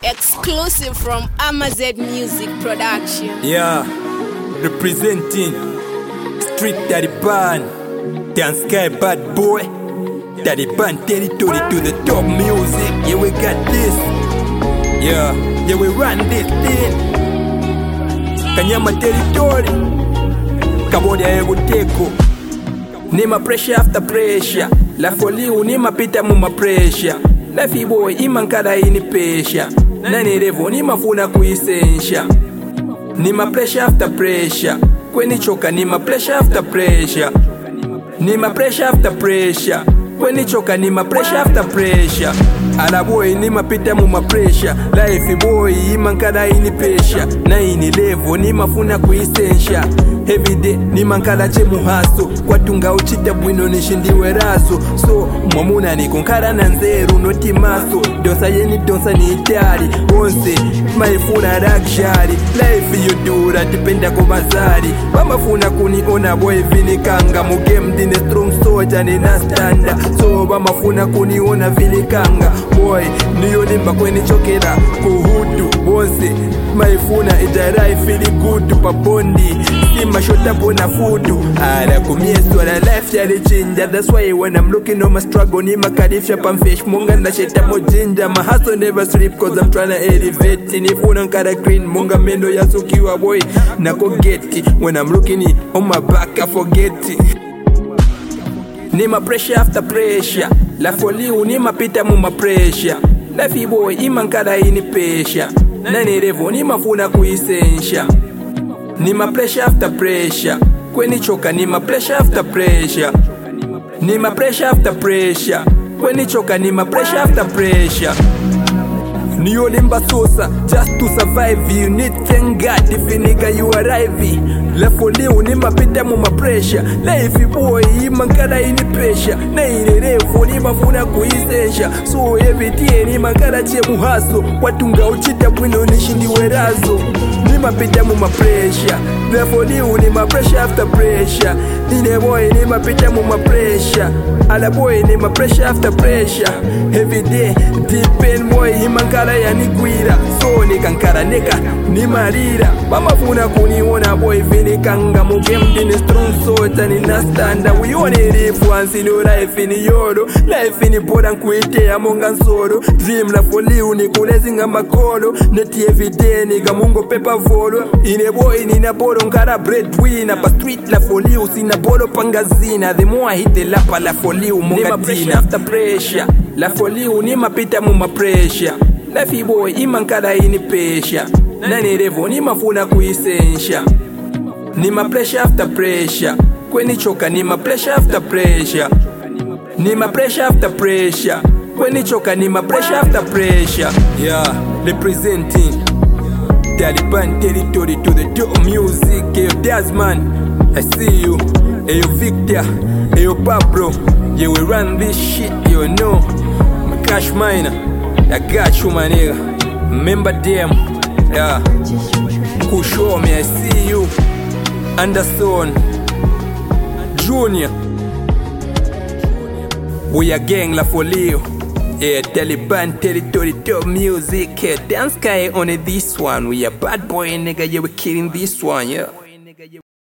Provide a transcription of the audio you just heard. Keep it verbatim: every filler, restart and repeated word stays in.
Exclusive from Amazed Music Production. Yeah, representing Street Taliban, Dance Sky Bad Boy, Taliban territory to the top music. Yeah, we got this. Yeah, yeah, we run this thing. Kanyama territory, Cambodia Egoteko. Nima pressure after pressure. La folie unima pita muma pressure. La fiboy imankada ini pesha. Nani revo nima funa kuisensha. Nima pressure after pressure. Kweni choka nima pressure after pressure. Nima pressure after pressure. Kweni choka nima pressure after pressure. Ala boy nima pita muma pressure. Life boy imankada ini pesha. Na ini levo nima funa kuisensha. Everyday nimankala che muhaso kwatunga uchita bwino nishindiwe raso. So mwamuna ni konkara na nzeru noti maso. Donsa yeni donsa ni itari onse maifuna rakshari. Life yudura dipenda kumazari. Bamafuna kuniona boy vini kanga. Mugame dine strong soldier ni nastanda. So bamafuna kuniona vini kanga. Boy niyo limba kweni chokera kuhudu onse maifuna ijarai fili good pabondi. Sima shota bona fudu ala kumiesu ala life yale chinja. That's why when I'm looking on my struggle ni makadifya pamfish munga na sheta mojinja. My hustle never sleep cause I'm trying to elevate. Nifuna nkara green munga mendo ya sukiwa boy na kogeti. When I'm looking on my back I forget it. Nima pressure after pressure. La folie unima pita muma pressure. La fiboy imankada ini pesha. Nani revo nima funa kuisensha. Nima pressure after pressure. Kweni choka nima pressure after pressure. Nima pressure after pressure. Kweni choka nima pressure after pressure. Niyo limba sosa just to survive. You need thank God if nigga you arrive. La folie unima pita muma pressure. Life boy imankada ini pressure. Na ini revo nima funa kuisensha. So every day nima nkada che muhaso. Watunga uchita bwino nishindiwe razo. Nima pita muma pressure. Therefore you nima pressure after pressure. Nine boy nima pita muma pressure. Ala boy nima pressure after pressure. Every day depend boy himankala ya nigwira. So nikankara neka nima rira. Bamafuna kuniona boy vini kanga. Mugame dine strong soldier ni nastanda. We only live once in your life in yoro. Life in boda nkuite amonga nsoro. Dream la folie unikulezinga makolo. Neti every day niga mungo pepa volo. Ine boy nina bolo nkara breadwinner. Pa street la folie usina bolo pangazina. The more I hit the lapa la folie umonga nima pressure after pressure. La folie unima pita muma pressure. La fiboy imankada ini pesha. Nani revo nima funa kuisensha. Nima pressure after pressure. Kweni choka nima pressure after pressure. Nima pressure after pressure. Kweni choka nima pressure after pressure. Yeah, representing Taliban territory to the top music. Ayo Desmond, I see you. Ayo Victor, ayo Pablo. Yeah, we run this shit, you know. My cash miner, I got you, my nigga. Remember them, yeah. Cool show me, I see you. Anderson Junior. We are gang la folio. Yeah, Taliban territory top music. Yeah, Dance Sky on this one. We are bad boy nigga, yeah, we killing this one, yeah.